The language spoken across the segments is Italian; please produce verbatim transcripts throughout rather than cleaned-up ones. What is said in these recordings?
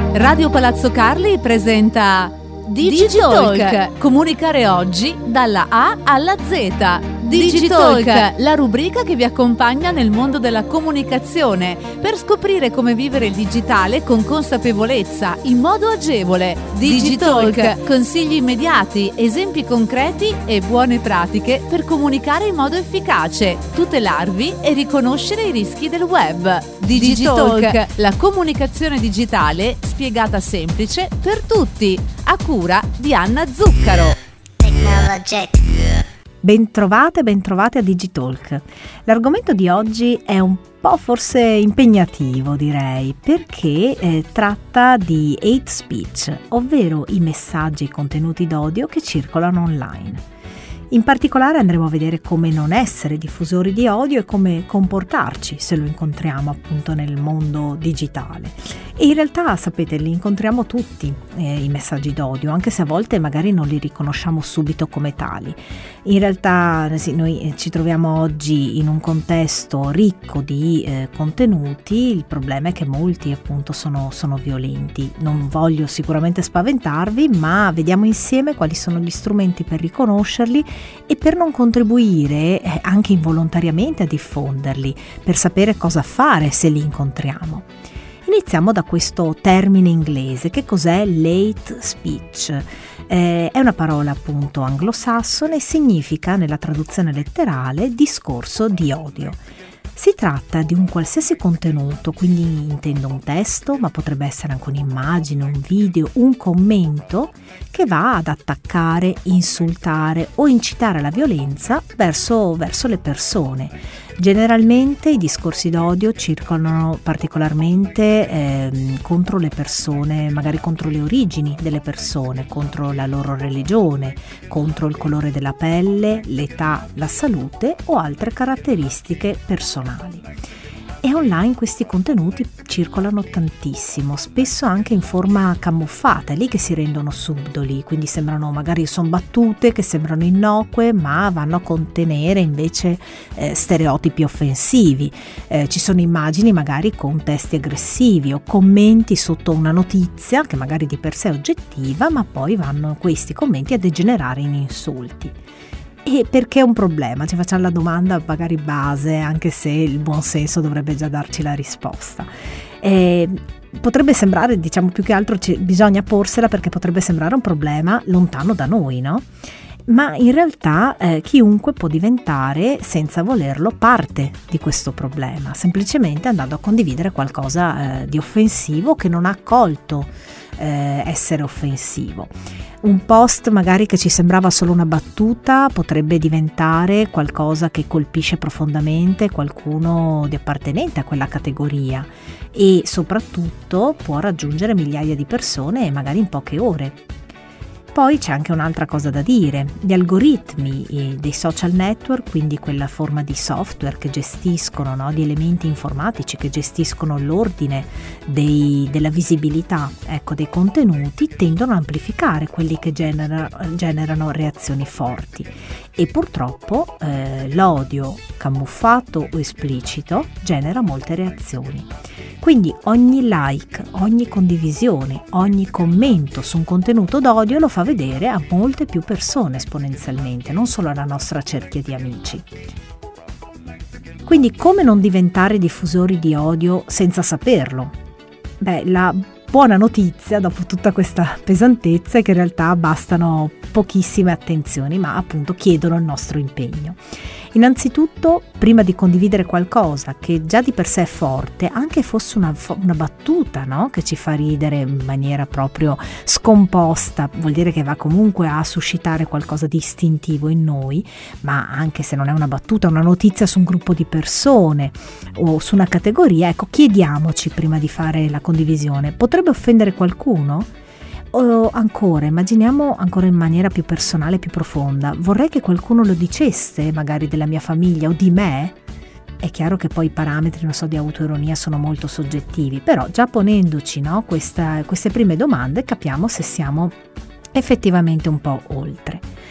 Radio Palazzo Carli presenta Digitalk, comunicare oggi dalla A alla Z. Digitalk, la rubrica che vi accompagna nel mondo della comunicazione per scoprire come vivere il digitale con consapevolezza, in modo agevole. Digitalk, consigli immediati, esempi concreti e buone pratiche per comunicare in modo efficace, tutelarvi e riconoscere i rischi del web. Digitalk, la comunicazione digitale spiegata semplice per tutti, a cura di Anna Zuccaro. Bentrovate, bentrovate a Digitalk. L'argomento di oggi è un po' forse impegnativo, direi, perché eh, tratta di hate speech, ovvero i messaggi e i contenuti d'odio che circolano online. In particolare andremo a vedere come non essere diffusori di odio e come comportarci se lo incontriamo appunto nel mondo digitale. E in realtà, sapete, li incontriamo tutti eh, i messaggi d'odio, anche se a volte magari non li riconosciamo subito come tali. In realtà sì, noi ci troviamo oggi in un contesto ricco di eh, contenuti, il problema è che molti appunto sono, sono violenti. Non voglio sicuramente spaventarvi, ma vediamo insieme quali sono gli strumenti per riconoscerli e per non contribuire eh, anche involontariamente a diffonderli, per sapere cosa fare se li incontriamo. Iniziamo da questo termine inglese. Che cos'è l'hate speech? Eh, è una parola appunto anglosassone e significa, nella traduzione letterale, discorso di odio. Si tratta di un qualsiasi contenuto, quindi intendo un testo, ma potrebbe essere anche un'immagine, un video, un commento che va ad attaccare, insultare o incitare alla violenza verso, verso le persone. Generalmente i discorsi d'odio circolano particolarmente eh, contro le persone, magari contro le origini delle persone, contro la loro religione, contro il colore della pelle, l'età, la salute o altre caratteristiche personali. E online questi contenuti circolano tantissimo, spesso anche in forma camuffata, è lì che si rendono subdoli, quindi sembrano, magari sono battute che sembrano innocue, ma vanno a contenere invece eh, stereotipi offensivi. Eh, ci sono immagini magari con testi aggressivi o commenti sotto una notizia che magari di per sé è oggettiva, ma poi vanno questi commenti a degenerare in insulti. E perché è un problema? Ci facciamo la domanda magari base, anche se il buon senso dovrebbe già darci la risposta. E potrebbe sembrare, diciamo, più che altro c- bisogna porsela perché potrebbe sembrare un problema lontano da noi, no? Ma in realtà eh, chiunque può diventare, senza volerlo, parte di questo problema, semplicemente andando a condividere qualcosa eh, di offensivo che non ha accolto eh, essere offensivo. Un post magari che ci sembrava solo una battuta potrebbe diventare qualcosa che colpisce profondamente qualcuno di appartenente a quella categoria e soprattutto può raggiungere migliaia di persone magari in poche ore. Poi c'è anche un'altra cosa da dire: gli algoritmi dei social network, quindi quella forma di software che gestiscono, no, di elementi informatici che gestiscono l'ordine dei, della visibilità, ecco, dei contenuti, tendono a amplificare quelli che genera, generano reazioni forti e purtroppo eh, l'odio camuffato o esplicito genera molte reazioni. Quindi ogni like, ogni condivisione, ogni commento su un contenuto d'odio lo fa vedere a molte più persone esponenzialmente, non solo alla nostra cerchia di amici. Quindi come non diventare diffusori di odio senza saperlo? Beh, la buona notizia dopo tutta questa pesantezza è che in realtà bastano pochissime attenzioni, ma appunto chiedono il nostro impegno. Innanzitutto, prima di condividere qualcosa che già di per sé è forte, anche fosse una, una battuta, no? Che ci fa ridere in maniera proprio scomposta, vuol dire che va comunque a suscitare qualcosa di istintivo in noi, ma anche se non è una battuta, una notizia su un gruppo di persone o su una categoria, ecco, chiediamoci prima di fare la condivisione: potrebbe offendere qualcuno? O ancora, immaginiamo ancora in maniera più personale, più profonda: vorrei che qualcuno lo dicesse, magari della mia famiglia o di me? È chiaro che poi i parametri, non so, di autoironia sono molto soggettivi, però già ponendoci, no, questa, queste prime domande capiamo se siamo effettivamente un po' oltre.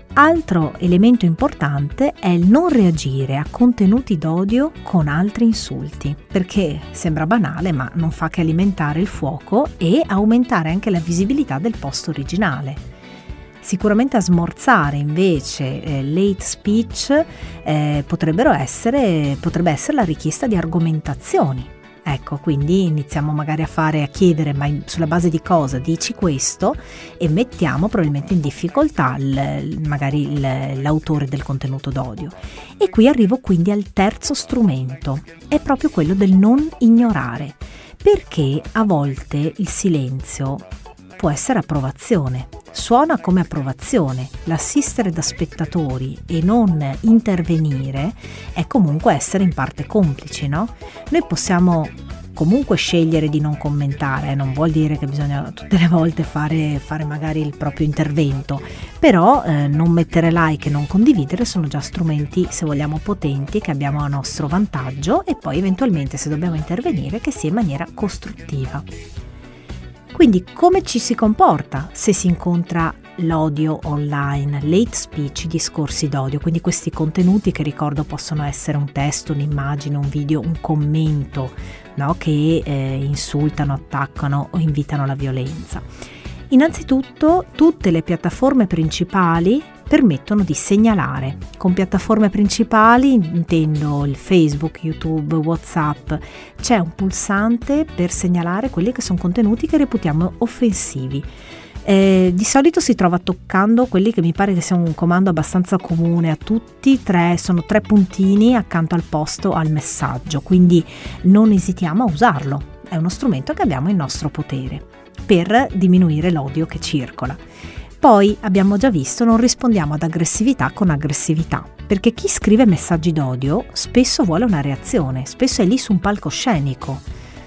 Altro elemento importante è il non reagire a contenuti d'odio con altri insulti, perché sembra banale ma non fa che alimentare il fuoco e aumentare anche la visibilità del post originale. Sicuramente a smorzare invece eh, l'hate speech eh, potrebbero essere, potrebbe essere la richiesta di argomentazioni. Ecco, quindi iniziamo magari a fare, a chiedere ma sulla base di cosa dici questo, e mettiamo probabilmente in difficoltà il, magari il, l'autore del contenuto d'odio. E qui arrivo quindi al terzo strumento, è proprio quello del non ignorare, perché a volte il silenzio può essere approvazione, suona come approvazione. L'assistere da spettatori e non intervenire è comunque essere in parte complici, no? Noi possiamo comunque scegliere di non commentare, non vuol dire che bisogna tutte le volte fare, fare magari il proprio intervento, però eh, non mettere like e non condividere sono già strumenti, se vogliamo, potenti, che abbiamo a nostro vantaggio, e poi eventualmente, se dobbiamo intervenire, che sia in maniera costruttiva. Quindi come ci si comporta se si incontra l'odio online, l'hate speech, i discorsi d'odio, quindi questi contenuti che, ricordo, possono essere un testo, un'immagine, un video, un commento, no? Che eh, insultano, attaccano o invitano alla violenza. Innanzitutto, tutte le piattaforme principali permettono di segnalare. Con piattaforme principali intendo il Facebook, YouTube, WhatsApp. C'è un pulsante per segnalare quelli che sono contenuti che reputiamo offensivi. Eh, di solito si trova toccando quelli che mi pare che sia un comando abbastanza comune a tutti, tre, sono tre puntini accanto al post o al messaggio, quindi non esitiamo a usarlo. È uno strumento che abbiamo in nostro potere per diminuire l'odio che circola. Poi abbiamo già visto, non rispondiamo ad aggressività con aggressività, perché chi scrive messaggi d'odio spesso vuole una reazione, spesso è lì su un palcoscenico,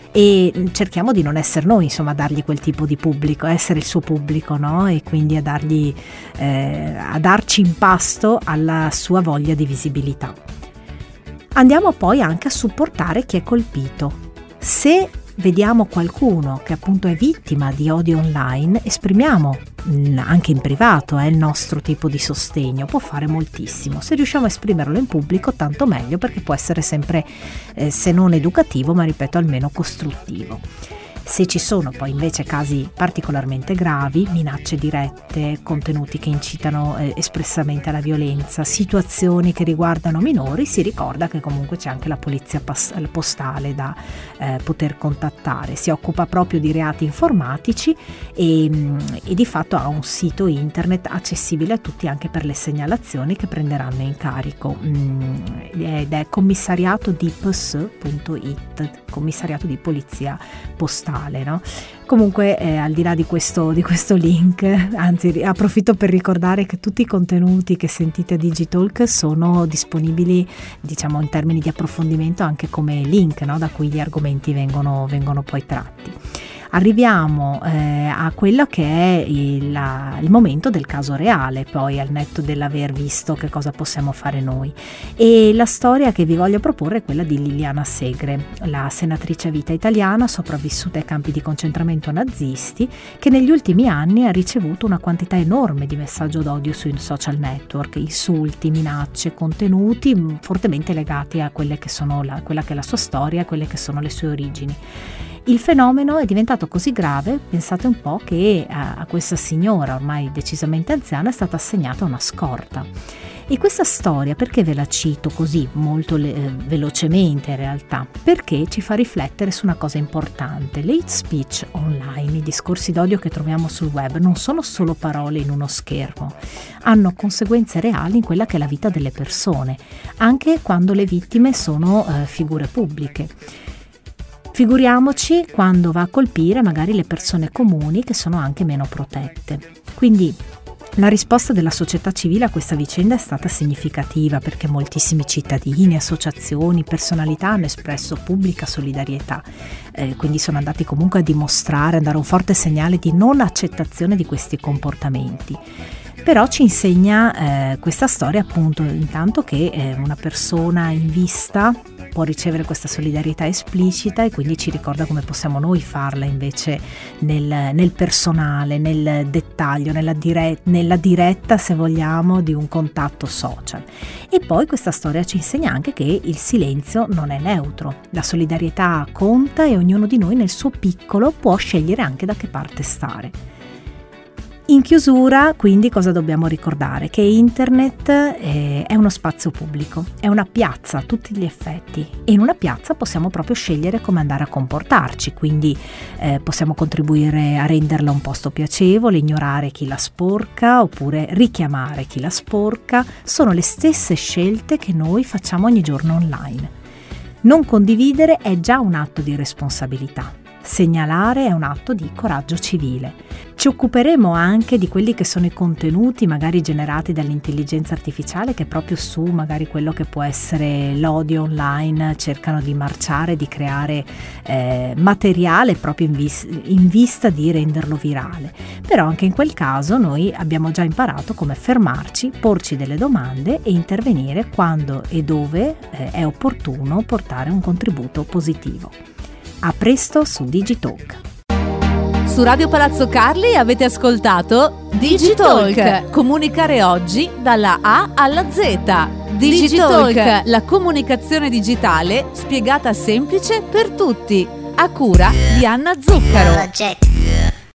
e cerchiamo di non essere noi, insomma, a dargli quel tipo di pubblico, essere il suo pubblico, no? E quindi a dargli, eh, a darci in pasto alla sua voglia di visibilità. Andiamo poi anche a supportare chi è colpito. Se vediamo qualcuno che appunto è vittima di odio online, esprimiamo anche in privato è eh, il nostro tipo di sostegno, può fare moltissimo. Se riusciamo a esprimerlo in pubblico, tanto meglio, perché può essere sempre eh, se non educativo, ma ripeto, almeno costruttivo. Se ci sono poi invece casi particolarmente gravi, minacce dirette, contenuti che incitano eh, espressamente alla violenza, situazioni che riguardano minori, si ricorda che comunque c'è anche la polizia pas- postale da eh, poter contattare. Si occupa proprio di reati informatici e, e di fatto ha un sito internet accessibile a tutti anche per le segnalazioni che prenderanno in carico, mm, ed è commissariato di p s punto i t, commissariato di polizia postale. No? Comunque eh, al di là di questo, di questo link, anzi approfitto per ricordare che tutti i contenuti che sentite a Digitalk sono disponibili, diciamo, in termini di approfondimento anche come link, no? Da cui gli argomenti vengono, vengono poi tratti. Arriviamo eh, a quello che è il, la, il momento del caso reale, poi al netto dell'aver visto che cosa possiamo fare noi. E la storia che vi voglio proporre è quella di Liliana Segre, la senatrice a vita italiana sopravvissuta ai campi di concentramento nazisti, che negli ultimi anni ha ricevuto una quantità enorme di messaggio d'odio sui social network, insulti, minacce, contenuti fortemente legati a quelle che sono la, quella che è la sua storia, a quelle che sono le sue origini. Il fenomeno è diventato così grave, pensate un po', che a, a questa signora ormai decisamente anziana è stata assegnata una scorta. E questa storia perché ve la cito così molto le, eh, velocemente in realtà? Perché ci fa riflettere su una cosa importante. L'hate speech online, i discorsi d'odio che troviamo sul web, non sono solo parole in uno schermo, hanno conseguenze reali in quella che è la vita delle persone, anche quando le vittime sono eh, figure pubbliche. Figuriamoci quando va a colpire magari le persone comuni che sono anche meno protette. Quindi la risposta della società civile a questa vicenda è stata significativa, perché moltissimi cittadini, associazioni, personalità hanno espresso pubblica solidarietà, eh, quindi sono andati comunque a dimostrare, a dare un forte segnale di non accettazione di questi comportamenti. Però ci insegna eh, questa storia appunto intanto che eh, una persona in vista può ricevere questa solidarietà esplicita e quindi ci ricorda come possiamo noi farla invece nel, nel personale, nel dettaglio, nella, dire, nella diretta, se vogliamo, di un contatto social. E poi questa storia ci insegna anche che il silenzio non è neutro, la solidarietà conta e ognuno di noi nel suo piccolo può scegliere anche da che parte stare. In chiusura, quindi, cosa dobbiamo ricordare? Che internet eh, è uno spazio pubblico, è una piazza a tutti gli effetti e in una piazza possiamo proprio scegliere come andare a comportarci, quindi eh, possiamo contribuire a renderla un posto piacevole, ignorare chi la sporca oppure richiamare chi la sporca, sono le stesse scelte che noi facciamo ogni giorno online. Non condividere è già un atto di responsabilità. Segnalare è un atto di coraggio civile. Ci occuperemo anche di quelli che sono i contenuti magari generati dall'intelligenza artificiale che proprio su magari quello che può essere l'odio online cercano di marciare, di creare eh, materiale proprio in, vis- in vista di renderlo virale. Però anche in quel caso noi abbiamo già imparato come fermarci, porci delle domande e intervenire quando e dove eh, è opportuno portare un contributo positivo. A presto su Digitalk. Su Radio Palazzo Carli avete ascoltato Digitalk, comunicare oggi dalla A alla Z. Digitalk, la comunicazione digitale spiegata semplice per tutti, a cura di Anna Zuccaro.